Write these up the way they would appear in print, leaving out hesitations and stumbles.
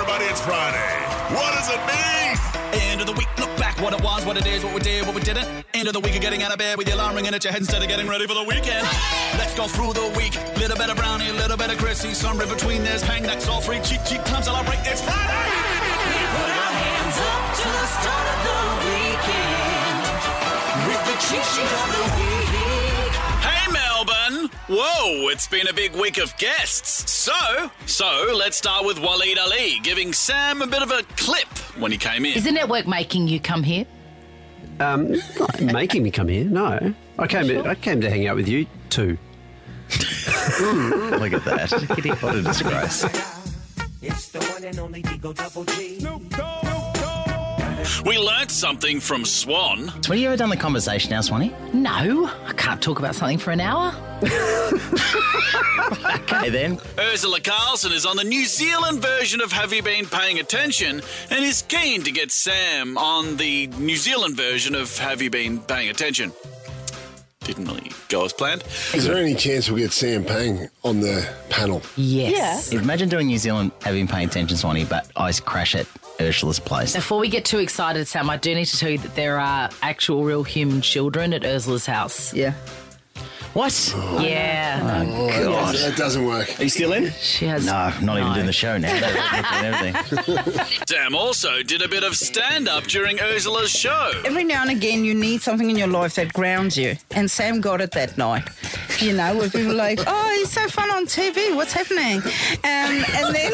everybody, it's Friday. What does it mean? End of the week, look back, what it was, what it is, what we did, what we didn't. End of the week of getting out of bed with your alarm ringing at your head instead of getting ready for the weekend. Let's go through the week. Little bit of Brownie, little bit of Chrissy, somewhere between there's Pang, that's all three. Cheek time, celebrate, it's Friday! We put our hands up to the start of the weekend with the cheat of the week. Hey Melbourne! Whoa, it's been a big week of guests. So let's start with Waleed Ali giving Sam a bit of a clip when he came in. Is the network making you come here? Not making me come here, no. I came to hang out with you too. Look at that. What a disgrace. It's the one and only Digo Double G. We learnt something from Swan. So have you ever done the conversation now, Swanee? No, I can't talk about something for an hour. Okay, then. Ursula Carlson is on the New Zealand version of Have You Been Paying Attention and is keen to get Sam on the New Zealand version of Have You Been Paying Attention. Didn't really go as planned. Is there any chance we'll get Sam Pang on the panel? Yes. Imagine doing New Zealand, having paying attention, Swanee, but I crash at Ursula's place. Before we get too excited, Sam, I do need to tell you that there are actual real human children at Ursula's house. Yeah. What? Yeah. God. That doesn't work. Are you still in? She has... No, not even doing the show now. They're looking at everything. Sam also did a bit of stand-up during Ursula's show. Every now and again, you need something in your life that grounds you. And Sam got it that night. You know, where people are like, oh, he's so fun on TV. What's happening? And then...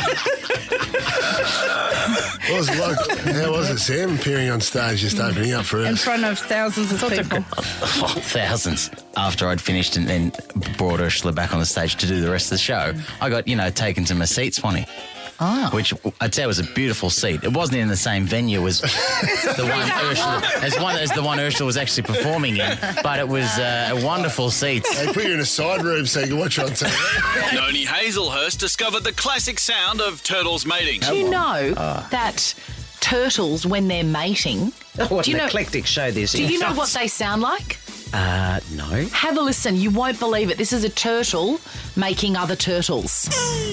What was it like? How was it, Sam, appearing on stage, just opening up for in us? front of thousands of people. Thousands. After I'd finished and then brought Ursula back on the stage to do the rest of the show, I got, taken to my seat, Swanee. Oh. Which I'd say was a beautiful seat. It wasn't in the same venue as the one Ursula was actually performing in, but it was a wonderful seat. They put you in a side room so you can watch it on TV. Noni Hazelhurst discovered the classic sound of turtles mating. Do you know that turtles, when they're mating... What an eclectic show this is. Do you know what they sound like? No. Have a listen. You won't believe it. This is a turtle making other turtles.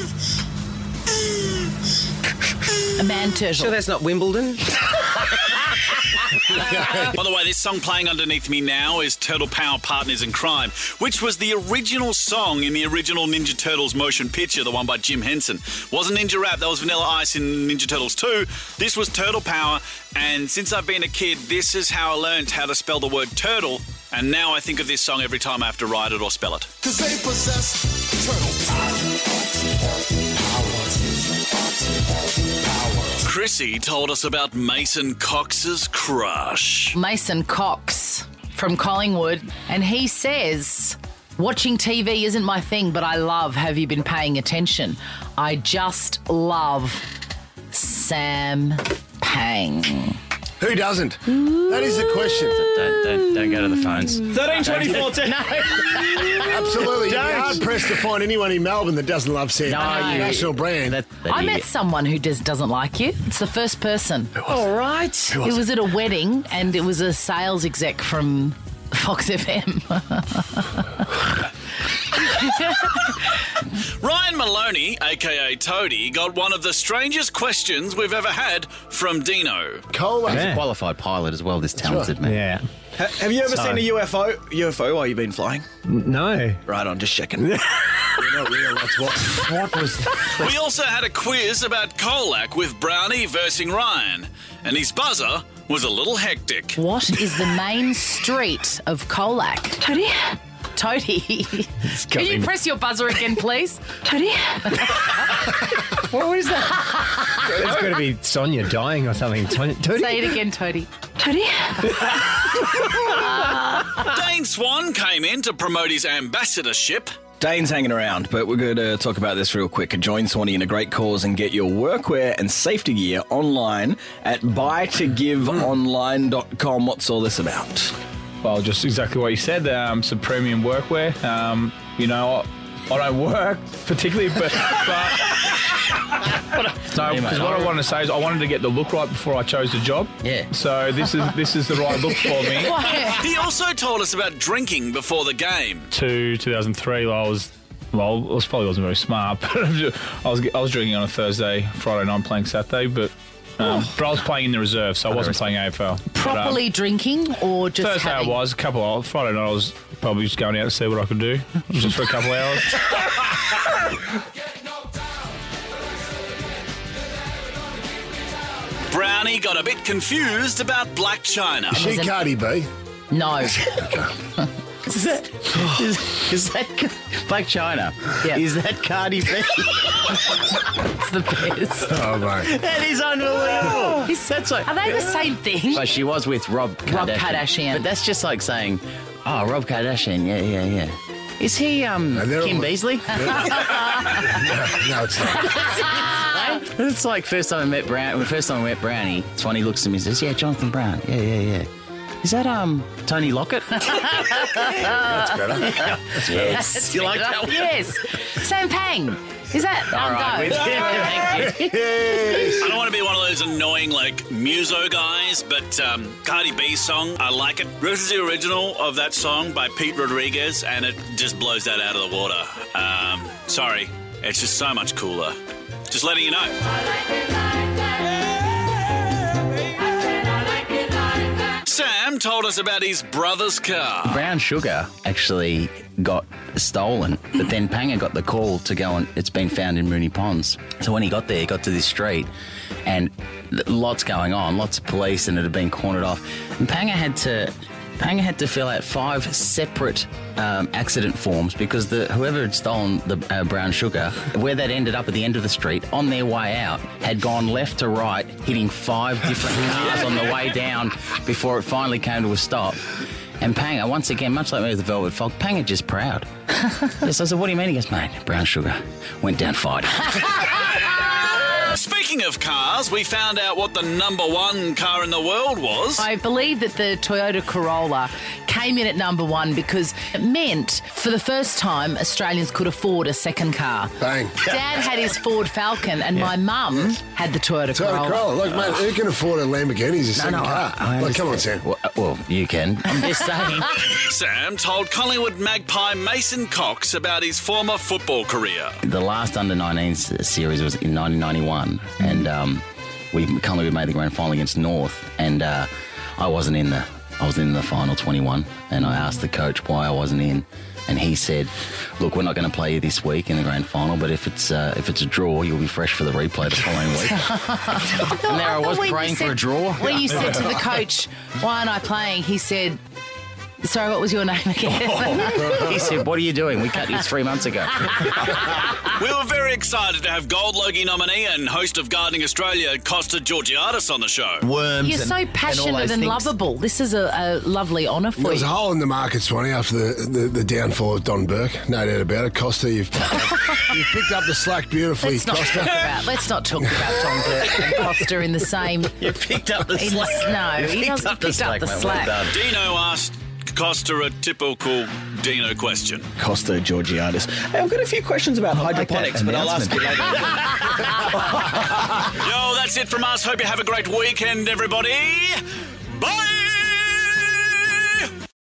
A man turtle. Sure that's not Wimbledon? By the way, this song playing underneath me now is Turtle Power Partners in Crime, which was the original song in the original Ninja Turtles motion picture, the one by Jim Henson. Wasn't Ninja Rap, that was Vanilla Ice in Ninja Turtles 2. This was Turtle Power, and since I've been a kid, this is how I learned how to spell the word turtle, and now I think of this song every time I have to write it or spell it. 'Cause they possess turtle Chrissy told us about Mason Cox's crush. Mason Cox from Collingwood, and he says, watching TV isn't my thing, but I love Have You Been Paying Attention? I just love Sam Pang. Who doesn't? That is the question. Don't go to the phones. 13 24 10. Absolutely. You'd be hard-pressed to find anyone in Melbourne that doesn't love Sam Pang, national brand. I met someone who doesn't like you. It's the first person. All right. It was at a wedding, and it was a sales exec from Fox FM. Ryan Maloney, a.k.a. Toadie, got one of the strangest questions we've ever had from Dino. Cola. He's a qualified pilot as well, this talented man. Yeah. Have you ever seen a UFO while you've been flying? No. Right on, just checking. Not real, that's what. What was that? We also had a quiz about Colac with Brownie versing Ryan, and his buzzer was a little hectic. What is the main street of Colac? Toadie. Can you press your buzzer again, please? Toadie? What was that? It's got to be Sonia dying or something. Toadie? Say it again, Toadie. Toadie? Dane Swan came in to promote his ambassadorship. Dane's hanging around, but we're going to talk about this real quick. Join Swanee in a great cause and get your workwear and safety gear online at buytogiveonline.com. What's all this about? Well, just exactly what you said. Some premium workwear. I don't work particularly, but no, because what I wanted to say is I wanted to get the look right before I chose the job. Yeah. So this is the right look for me. He also told us about drinking before the game. 2003, I was Well, it probably wasn't very smart, but I was drinking on a Thursday, Friday night, playing Saturday, but I was playing in the reserve, so I wasn't playing AFL. Properly drinking or just Thursday having... I was, Friday night I was probably just going out to see what I could do, just for a couple of hours. Brownie got a bit confused about Black China. Is she Cardi B? No. Is that Black China? Yeah. Is that Cardi B? It's the best. Oh, mate. That is unbelievable. That's like, Are they the same thing? but she was with Rob Kardashian. But that's just like saying, oh, Rob Kardashian, yeah. Is he Kim Beazley? No, it's not. It's like first time I met Brownie, Swanee looks at me and says, yeah, Jonathan Brown. Yeah. Is that Tony Lockett? That's better. Yes. You like that one? Yes. Sam Pang. Is that All right. go? Thank you. I don't want to be one of those annoying, muso guys, but Cardi B's song, I like it. This is the original of that song by Pete Rodriguez, and it just blows that out of the water. Sorry. It's just so much cooler. Just letting you know. Sam told us about his brother's car. Brown Sugar actually got stolen, but then Panga got the call to go and it's been found in Moonee Ponds. So when he got there, he got to this street and lots going on, lots of police, and it had been cornered off. And Panga had to fill out 5 separate accident forms because whoever had stolen the brown sugar, where that ended up at the end of the street, on their way out, had gone left to right, hitting 5 different cars on the way down before it finally came to a stop. And Panga, once again, much like me with the Velvet Fog, Panga just proud. Yes, I said, what do you mean? He goes, mate, brown sugar went down fighting. Speaking of cars, we found out what the number 1 car in the world was. I believe that the Toyota Corolla came in at number 1 because it meant for the first time Australians could afford a second car. Bang. Dad had his Ford Falcon and my mum had the Toyota Corolla. Corolla. Look, mate, who can afford a Lamborghini as a second car? I Come on, Sam. Well, you can. I'm just saying. Sam told Collingwood Magpie Mason Cox about his former football career. The last under-19s series was in 1991, and Collingwood made the grand final against North, and I was in the final 21, and I asked the coach why I wasn't in, and he said, "Look, we're not going to play you this week in the grand final, but if it's a draw, you'll be fresh for the replay the following week." And there I was praying for a draw. When you said to the coach, "Why aren't I playing?" he said, "Sorry, what was your name again?" He said, "What are you doing? We cut you 3 months ago." We were very excited to have Gold Logie nominee and host of Gardening Australia, Costa Georgiadis, on the show. Worms. You're so passionate and lovable. This is a lovely honour for you. There's a hole in the market, Swanee, after the downfall of Don Burke. No doubt about it. Costa, you've picked up the slack beautifully, Costa. Let's not talk about Don Burke and Costa in the same... You picked up the slack. No, he doesn't pick up the slack. Dino asked Costa a typical Dino question. Costa Georgiadis. Hey, I've got a few questions about hydroponics, but I'll ask you later. Yo, that's it from us. Hope you have a great weekend, everybody. Bye!